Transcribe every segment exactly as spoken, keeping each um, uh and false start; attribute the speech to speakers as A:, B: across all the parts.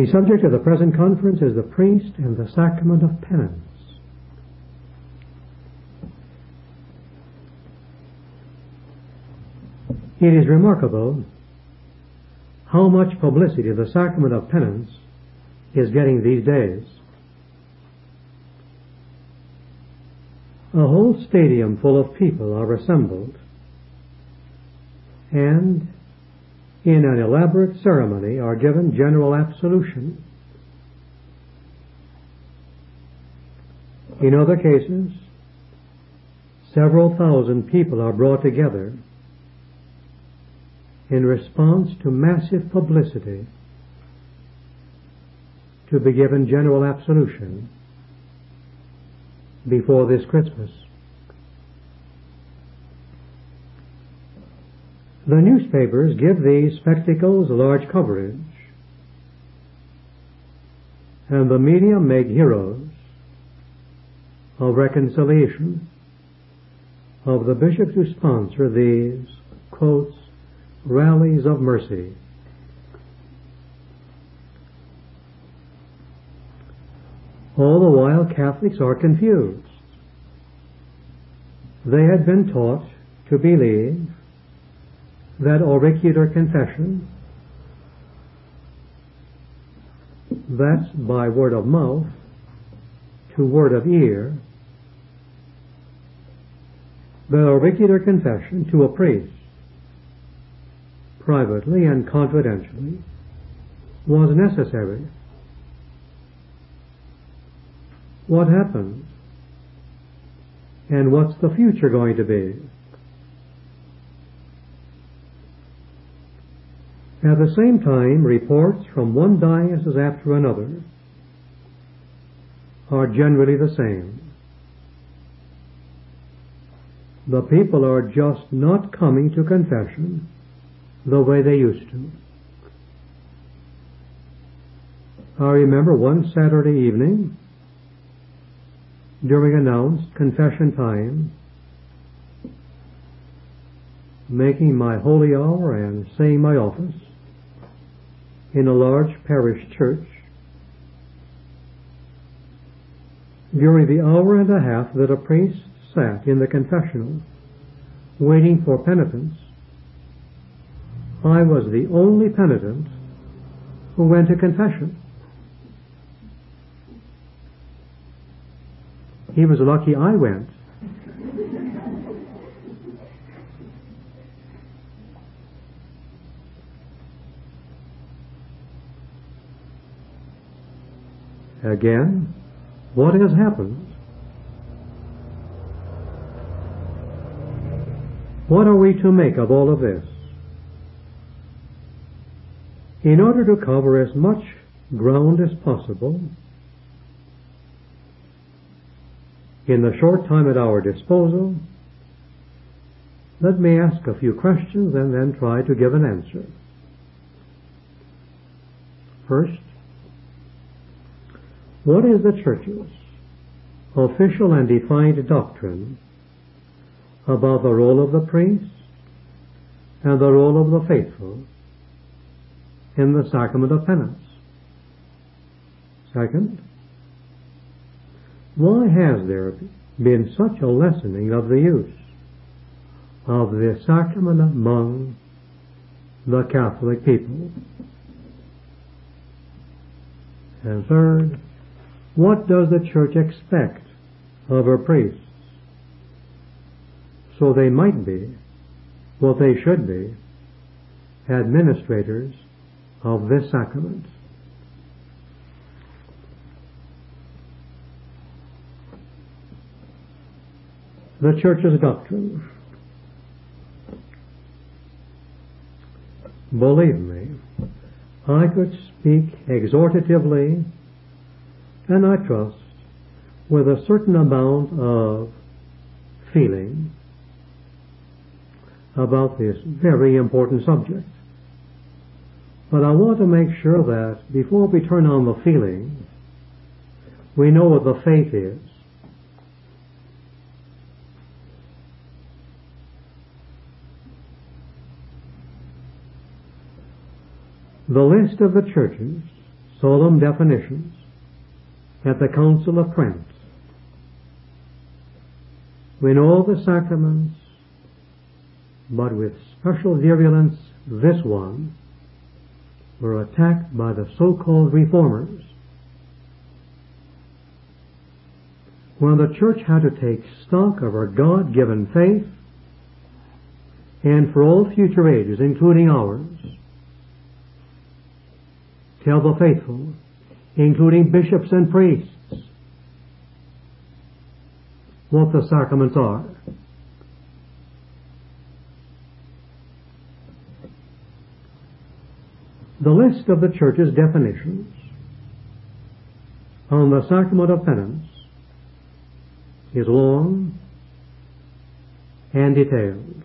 A: The subject of the present conference is the priest and the sacrament of penance. It is remarkable how much publicity the sacrament of penance is getting these days. A whole stadium full of people are assembled, and in an elaborate ceremony are given general absolution. In other cases, several thousand people are brought together in response to massive publicity to be given general absolution before this Christmas. The newspapers give these spectacles large coverage, and the media make heroes of reconciliation of the bishops who sponsor these, quotes, rallies of mercy. All the while Catholics are confused. They had been taught to believe that auricular confession, that's by word of mouth to word of ear, the auricular confession to a priest, privately and confidentially, was necessary. What happened? And what's the future going to be? At the same time, reports from one diocese after another are generally the same. The people are just not coming to confession the way they used to. I remember one Saturday evening, during announced confession time, making my holy hour and saying my office in a large parish church. During the hour and a half that a priest sat in the confessional waiting for penitence, I was the only penitent who went to confession. He was lucky I went. Again, what has happened? What are we to make of all of this? In order to cover as much ground as possible in the short time at our disposal, let me ask a few questions and then try to give an answer. First, what is the Church's official and defined doctrine about the role of the priest and the role of the faithful in the sacrament of penance? Second, why has there been such a lessening of the use of this sacrament among the Catholic people? And third, what does the Church expect of her priests so they might be what they should be, administrators of this sacrament? The Church's doctrine. Believe me, I could speak exhortatively, and I trust with a certain amount of feeling about this very important subject. But I want to make sure that before we turn on the feeling, we know what the faith is. The list of the churches solemn definitions at the Council of Trent, when all the sacraments, but with special virulence this one, were attacked by the so-called reformers, when the Church had to take stock of her God-given faith, and for all future ages, including ours, tell the faithful, including bishops and priests, what the sacraments are. The list of the Church's definitions on the sacrament of penance is long and detailed.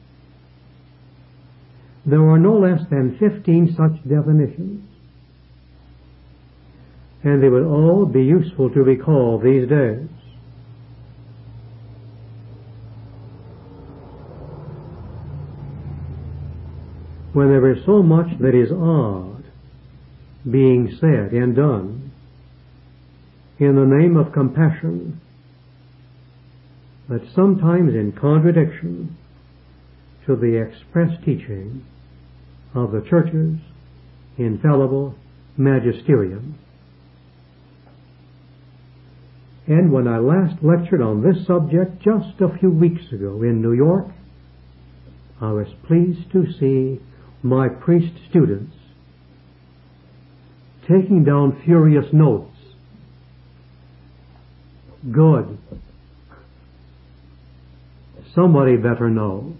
A: There are no less than fifteen such definitions, and they would all be useful to recall these days. When there is so much that is odd being said and done in the name of compassion, that sometimes in contradiction to the express teaching of the Church's infallible magisterium. And when I last lectured on this subject just a few weeks ago in New York, I was pleased to see my priest students taking down furious notes. Good. Somebody better know.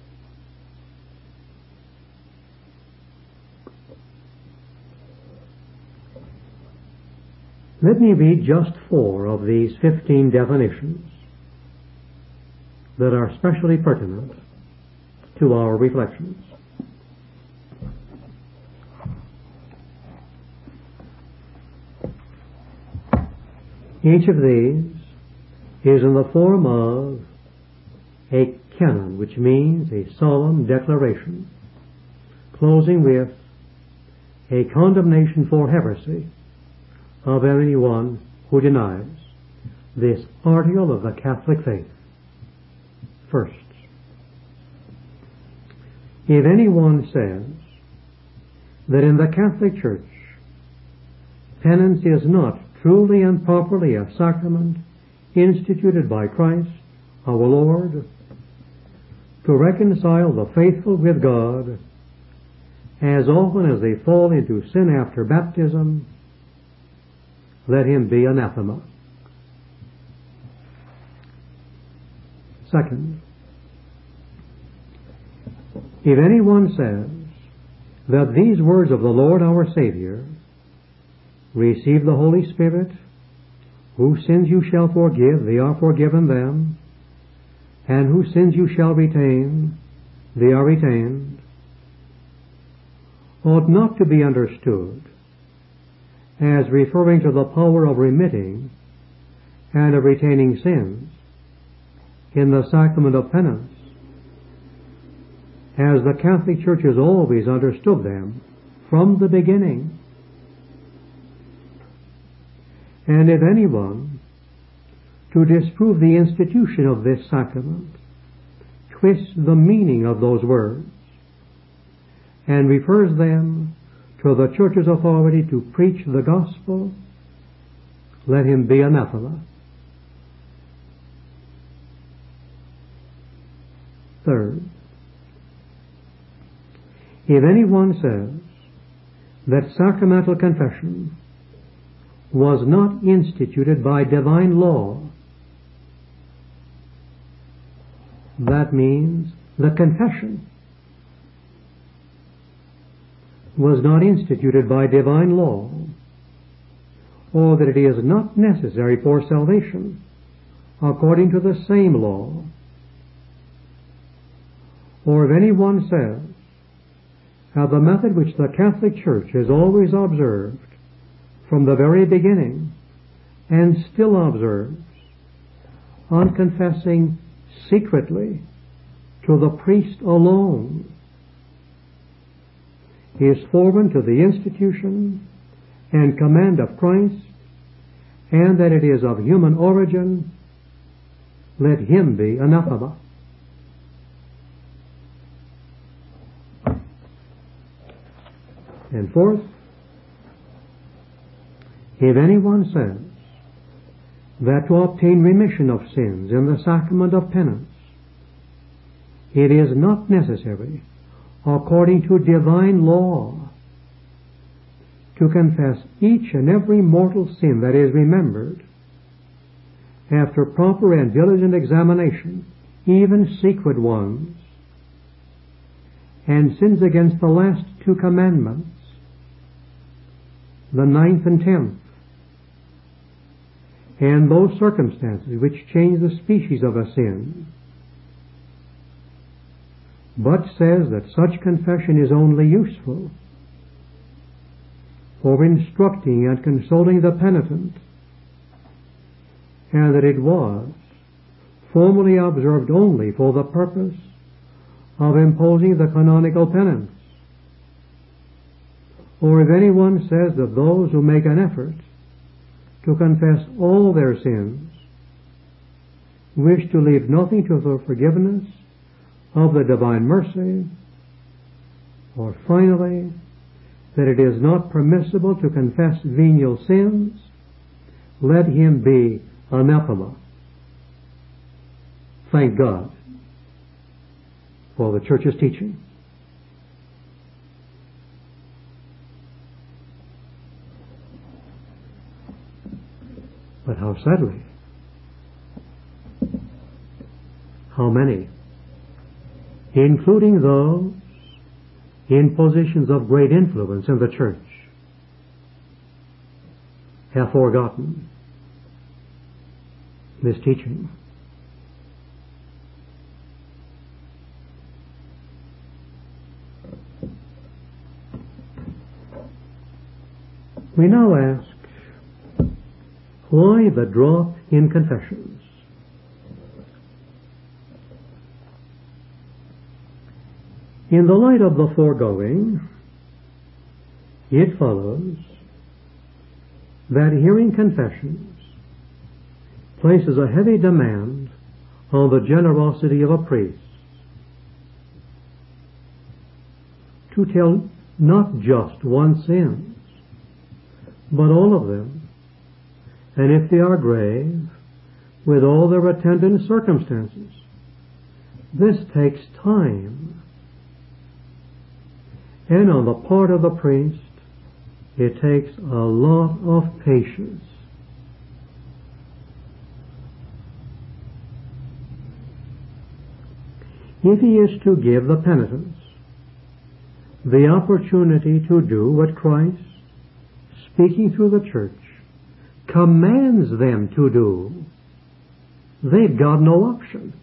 A: Let me read just four of these fifteen definitions that are especially pertinent to our reflections. Each of these is in the form of a canon, which means a solemn declaration, closing with a condemnation for heresy of anyone who denies this article of the Catholic faith. First, if anyone says that in the Catholic Church penance is not truly and properly a sacrament instituted by Christ our Lord to reconcile the faithful with God as often as they fall into sin after baptism, let him be anathema. Second, if anyone says that these words of the Lord our Savior, receive the Holy Spirit, whose sins you shall forgive, they are forgiven them, and whose sins you shall retain, they are retained, ought not to be understood as referring to the power of remitting and of retaining sins in the sacrament of penance, as the Catholic Church has always understood them from the beginning. And if anyone, to disprove the institution of this sacrament, twists the meaning of those words and refers them to the Church's authority to preach the gospel, let him be anathema. Third, if anyone says that sacramental confession was not instituted by divine law, that means the confession was not instituted by divine law, or that it is not necessary for salvation according to the same law, or if anyone says how the method which the Catholic Church has always observed from the very beginning and still observes, on confessing secretly to the priest alone, is foreign to the institution and command of Christ, and that it is of human origin, let him be anathema. And fourth, if anyone says that to obtain remission of sins in the sacrament of penance, it is not necessary, according to divine law, to confess each and every mortal sin that is remembered, after proper and diligent examination, even secret ones, and sins against the last two commandments, the ninth and tenth, and those circumstances which change the species of a sin, but says that such confession is only useful for instructing and consoling the penitent, and that it was formerly observed only for the purpose of imposing the canonical penance. Or if anyone says that those who make an effort to confess all their sins wish to leave nothing to the forgiveness of the divine mercy, or finally, that it is not permissible to confess venial sins, let him be anathema. Thank God for the Church's teaching. But how sadly, how many, including those in positions of great influence in the Church, have forgotten this teaching. We now ask, why the drop in confessions? In the light of the foregoing, it follows that hearing confessions places a heavy demand on the generosity of a priest to tell not just one's sins, but all of them, and if they are grave, with all their attendant circumstances. This takes time, and on the part of the priest, it takes a lot of patience. If he is to give the penitents the opportunity to do what Christ, speaking through the Church, commands them to do, they've got no option.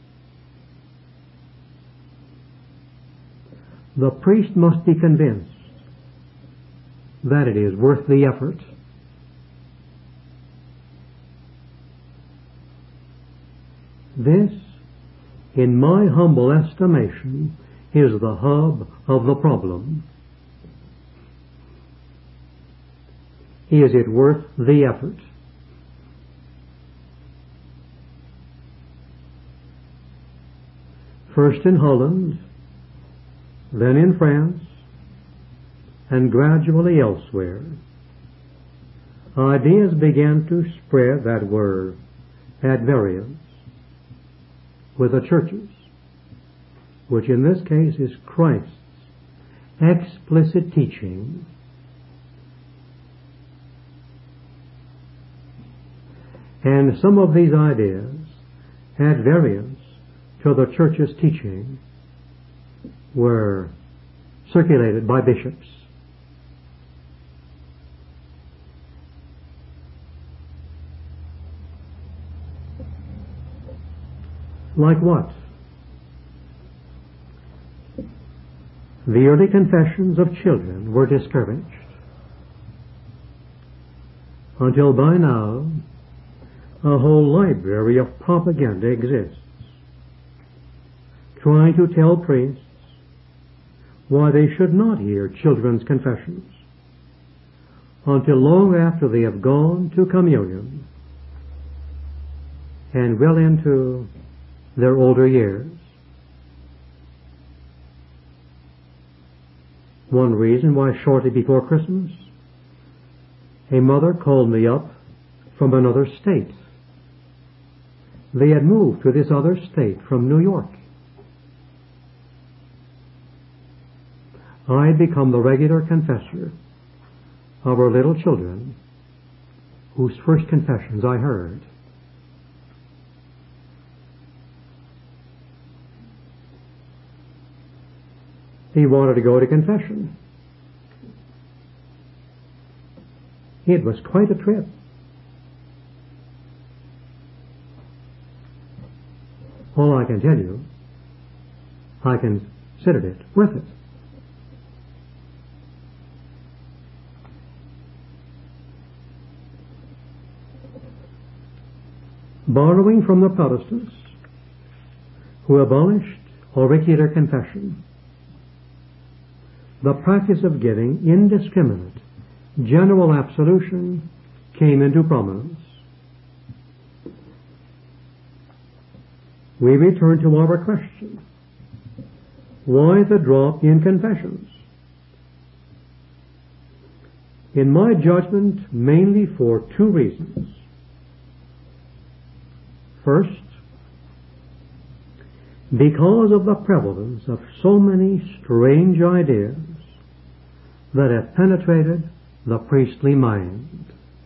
A: The priest must be convinced that it is worth the effort. This, in my humble estimation, is the hub of the problem. Is it worth the effort? First in Holland, then in France, and gradually elsewhere, ideas began to spread that were at variance with the churches, which in this case is Christ's explicit teaching. And some of these ideas at variance to the Church's teaching were circulated by bishops. Like what? The early confessions of children were discouraged, until by now a whole library of propaganda exists, trying to tell priests why they should not hear children's confessions, until long after they have gone to communion and well into their older years. One reason why shortly before Christmas, a mother called me up from another state. They had moved to this other state from New York. I had become the regular confessor of our little children, whose first confessions I heard. He wanted to go to confession. It was quite a trip. All I can tell you, I considered it worth it. Borrowing from the Protestants, who abolished auricular confession, the practice of giving indiscriminate general absolution came into prominence. We return to our question. Why the drop in confessions? In my judgment, mainly for two reasons. First, because of the prevalence of so many strange ideas that have penetrated the priestly mind.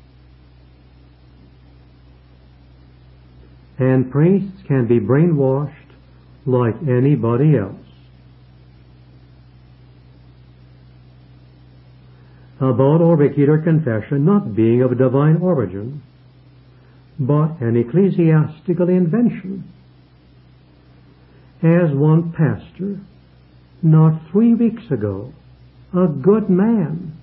A: And priests can be brainwashed like anybody else. About auricular confession not being of divine origin, but an ecclesiastical invention. As one pastor, not three weeks ago, a good man,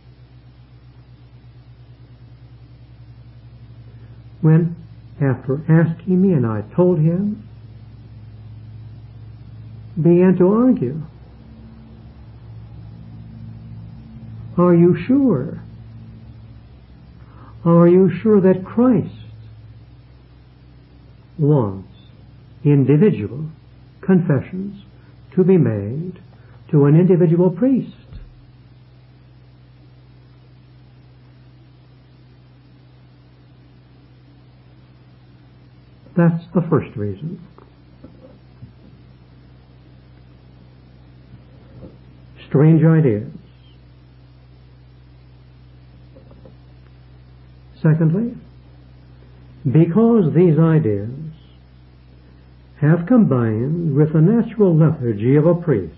A: when, after asking me and I told him, began to argue. Are you sure? Are you sure that Christ wants individual confessions to be made to an individual priest? That's the first reason. Strange ideas. Secondly, because these ideas have combined with the natural lethargy of a priest,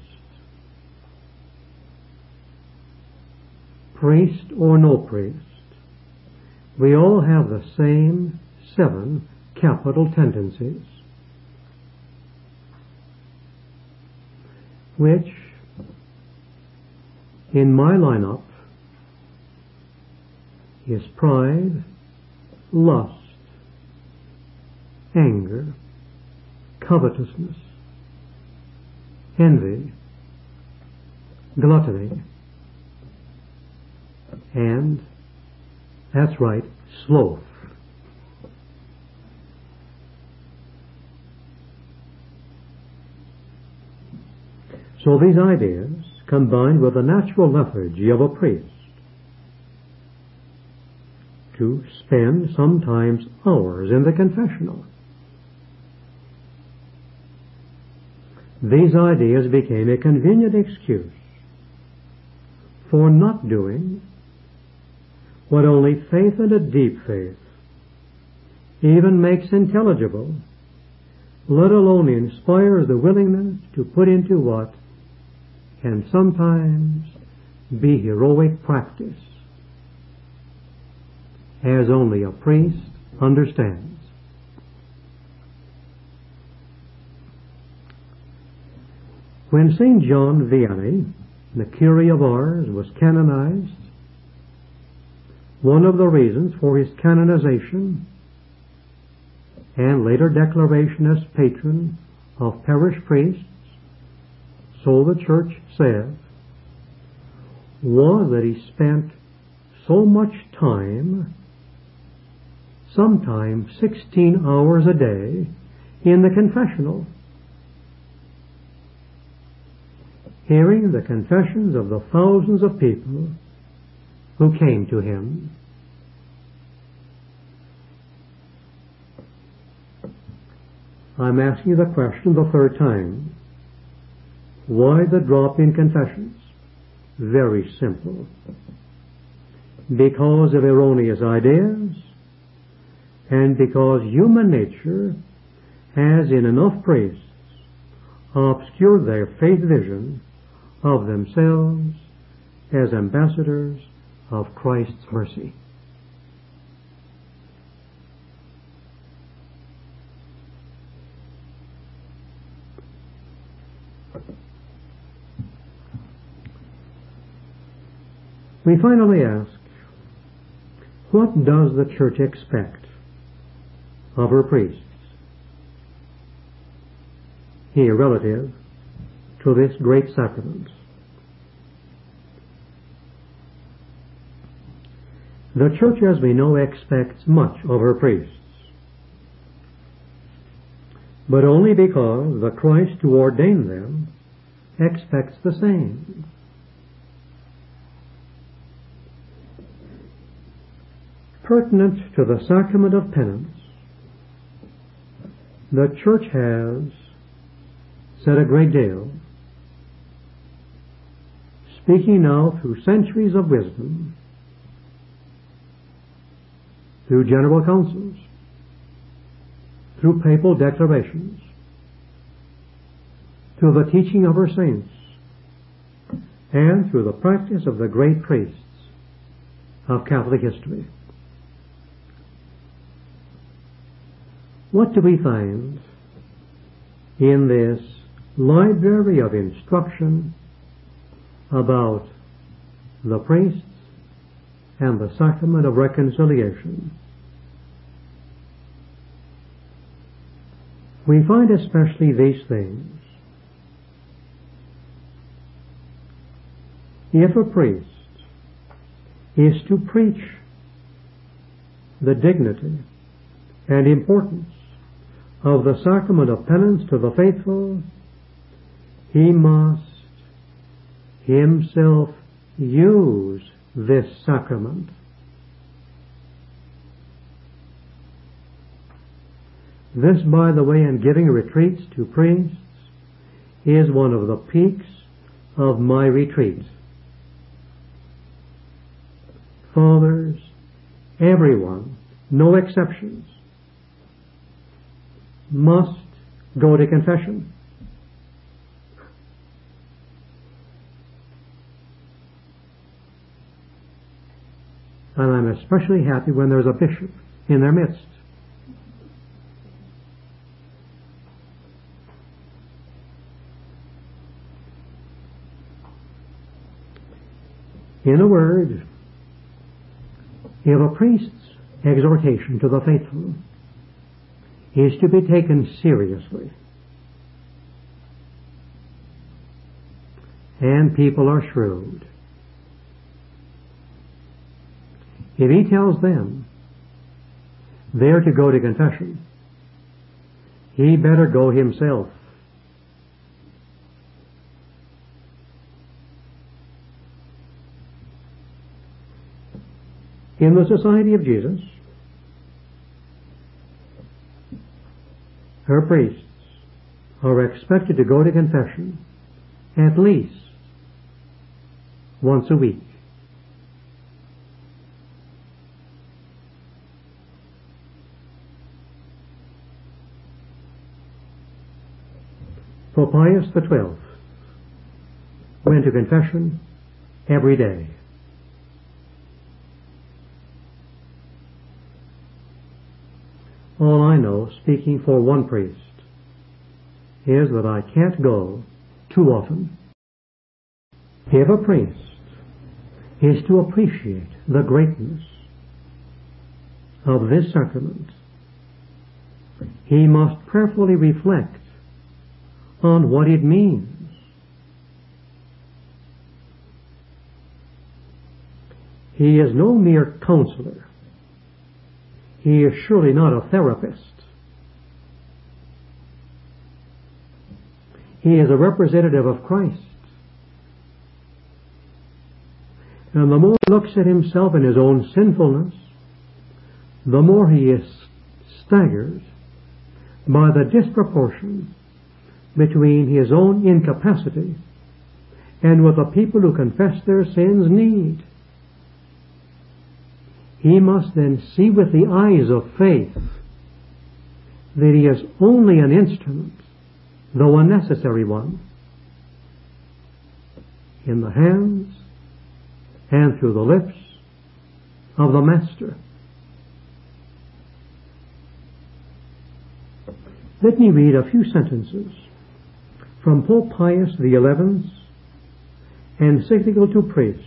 A: priest or no priest, we all have the same seven capital tendencies, which, in my lineup, is pride, lust, anger, covetousness, envy, gluttony, and, that's right, sloth. So these ideas, combined with the natural lethargy of a priest, to spend sometimes hours in the confessional, these ideas became a convenient excuse for not doing what only faith and a deep faith even makes intelligible, let alone inspires the willingness to put into what can sometimes be heroic practice, as only a priest understands. When Saint John Vianney, the Curé of Ars, was canonized, one of the reasons for his canonization and later declaration as patron of parish priests, so the Church says, was that he spent so much time, sometimes sixteen hours a day, in the confessional, hearing the confessions of the thousands of people who came to him. I'm asking the question the third time. Why the drop in confessions? Very simple. Because of erroneous ideas, and because human nature has in enough priests obscured their faith vision of themselves as ambassadors of Christ's mercy. We finally ask, what does the Church expect of her priests here relative to this great sacrament? The Church, as we know, expects much of her priests, but only because the Christ who ordained them expects the same. Pertinent to the sacrament of penance, the Church has said a great deal, speaking now through centuries of wisdom, through general councils, through papal declarations, through the teaching of her saints, and through the practice of the great priests of Catholic history. What do we find in this library of instruction about the priests and the sacrament of reconciliation? We find especially these things. If a priest is to preach the dignity and importance of the sacrament of penance to the faithful, he must himself use this sacrament. This, by the way, in giving retreats to priests, is one of the peaks of my retreat. Fathers, everyone, no exceptions, must go to confession. And I'm especially happy when there's a bishop in their midst. In a word, if a priest's exhortation to the faithful is to be taken seriously, and people are shrewd, if he tells them they're to go to confession, he better go himself. In the Society of Jesus, her priests are expected to go to confession at least once a week. Pope Pius the Twelfth went to confession every day. All I know, speaking for one priest, is that I can't go too often. If a priest is to appreciate the greatness of this sacrament, he must prayerfully reflect on what it means. He is no mere counselor. He is surely not a therapist. He is a representative of Christ. And the more he looks at himself in his own sinfulness, the more he is staggered by the disproportion between his own incapacity and what the people who confess their sins need. He must then see with the eyes of faith that he is only an instrument, though a necessary one, in the hands and through the lips of the Master. Let me read a few sentences from Pope Pius the Eleventh's encyclical to priests,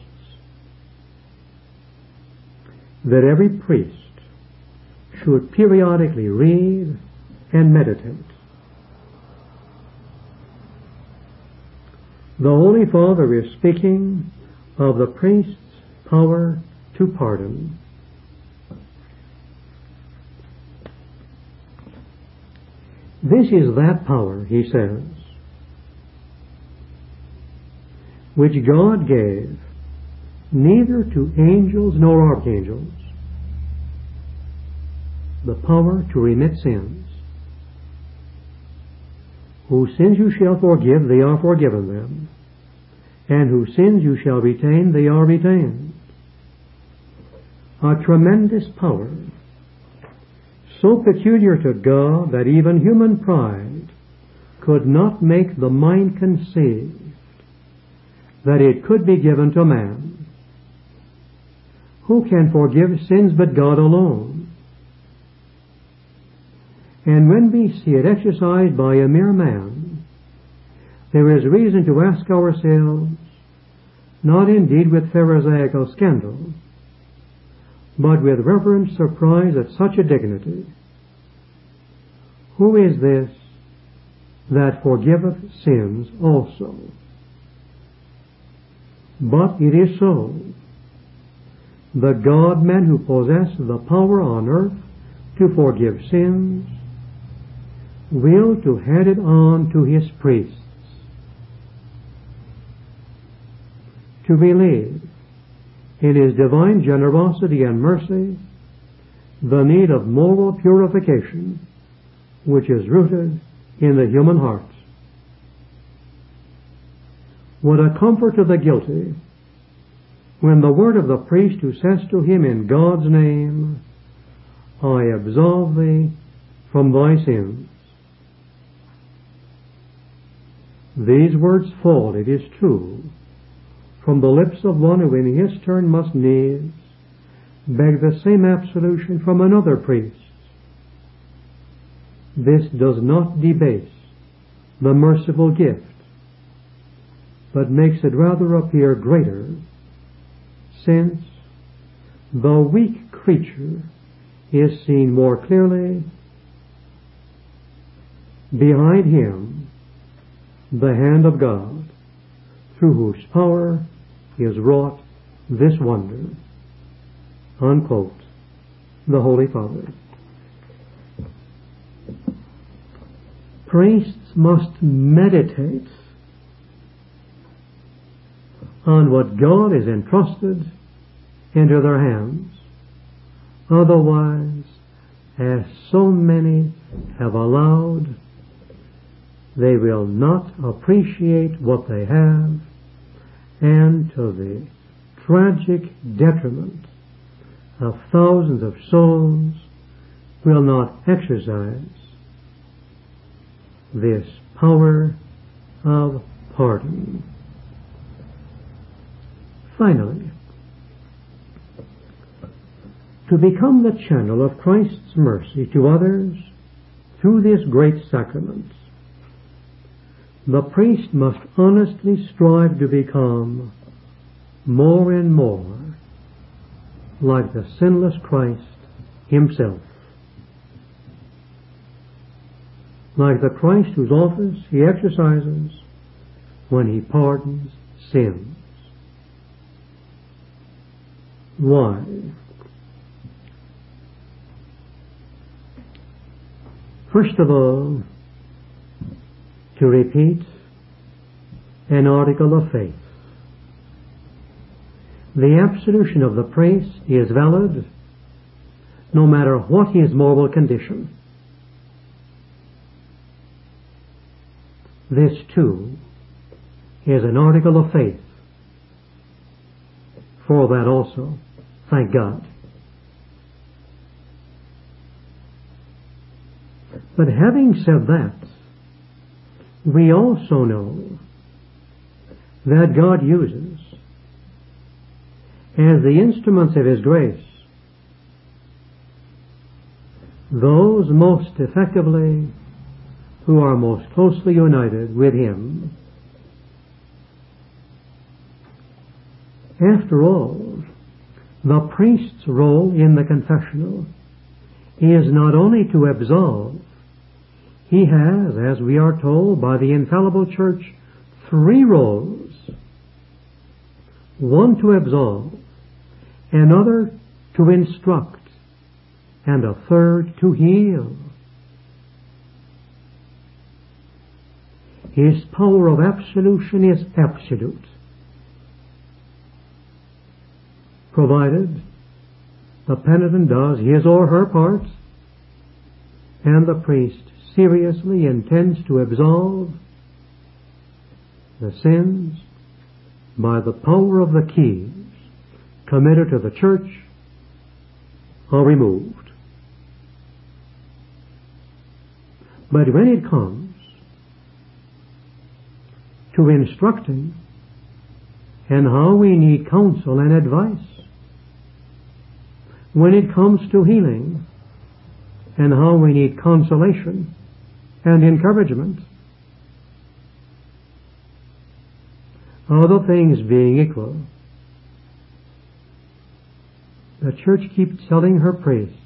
A: that every priest should periodically read and meditate. The Holy Father is speaking of the priest's power to pardon. This is that power, he says, which God gave neither to angels nor archangels, the power to remit sins. Whose sins you shall forgive, they are forgiven them. And whose sins you shall retain, they are retained. A tremendous power, so peculiar to God that even human pride could not make the mind conceive that it could be given to man. Who can forgive sins but God alone? And when we see it exercised by a mere man, there is reason to ask ourselves, not indeed with Pharisaical scandal, but with reverent surprise at such a dignity, who is this that forgiveth sins also? But it is so. The God-men who possess the power on earth to forgive sins will to hand it on to his priests, to relieve in his divine generosity and mercy the need of moral purification which is rooted in the human heart. What a comfort to the guilty when the word of the priest who says to him in God's name, I absolve thee from thy sins. These words fall, it is true, from the lips of one who in his turn must needs beg the same absolution from another priest. This does not debase the merciful gift, but makes it rather appear greater, since the weak creature is seen more clearly behind him the hand of God, through whose power is wrought this wonder. Unquote. The Holy Father. Priests must meditate on what God has entrusted into their hands. Otherwise, as so many have allowed, they will not appreciate what they have, and to the tragic detriment of thousands of souls will not exercise this power of pardon. Finally, to become the channel of Christ's mercy to others through this great sacrament, the priest must honestly strive to become more and more like the sinless Christ himself, like the Christ whose office he exercises when he pardons sins. Why? First of all, to repeat an article of faith. The absolution of the priest is valid no matter what his moral condition. This too is an article of faith. For that also, thank God. But having said that, we also know that God uses, as the instruments of His grace, those most effectively who are most closely united with Him. After all, the priest's role in the confessional is not only to absolve. He has, as we are told by the infallible Church, three roles. One to absolve, another to instruct, and a third to heal. His power of absolution is absolute, provided the penitent does his or her part, and the priest seriously intends to absolve, the sins by the power of the keys committed to the church are removed. But when it comes to instructing and how we need counsel and advice, when it comes to healing and how we need consolation and encouragement, other things being equal, the church keeps telling her priests,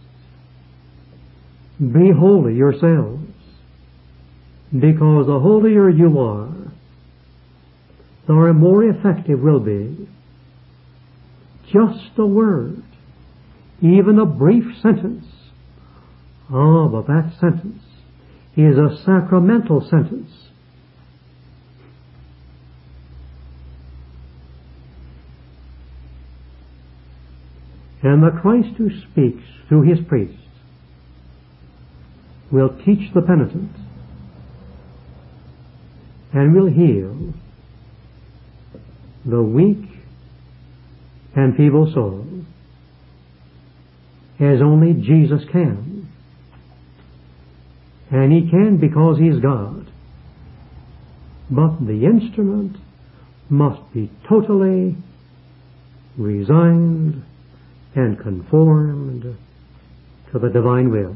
A: be holy yourselves, because the holier you are, the more effective will be just a word, even a brief sentence. Ah, but that sentence is a sacramental sentence. And the Christ who speaks through His priests will teach the penitent and will heal the weak and feeble soul as only Jesus can. And He can because He's God. But the instrument must be totally resigned and conformed to the divine will.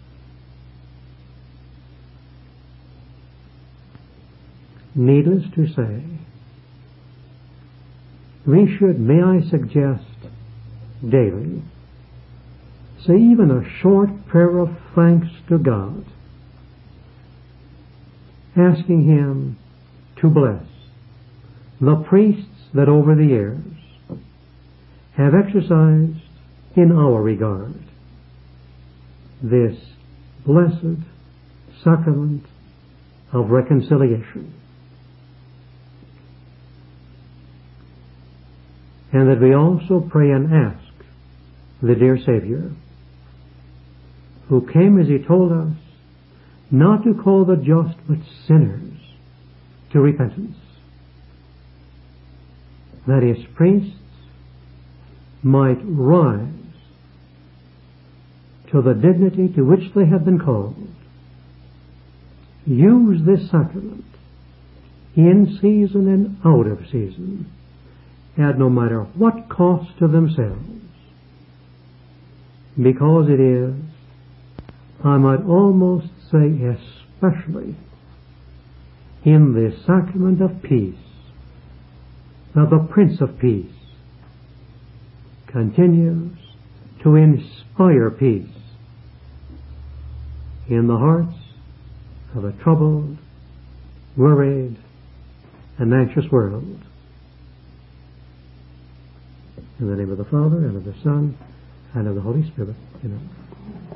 A: Needless to say, we should, may I suggest, daily, say even a short prayer of thanks to God, asking Him to bless the priests that over the years have exercised in our regard this blessed sacrament of reconciliation. And that we also pray and ask the dear Savior, who came, as He told us, not to call the just but sinners to repentance, that His priests might rise to the dignity to which they have been called, use this sacrament in season and out of season, at no matter what cost to themselves, because it is, I might almost say especially, in this sacrament of peace, that the Prince of Peace continues to inspire peace in the hearts of a troubled, worried, and anxious world. In the name of the Father, and of the Son, and of the Holy Spirit. Amen.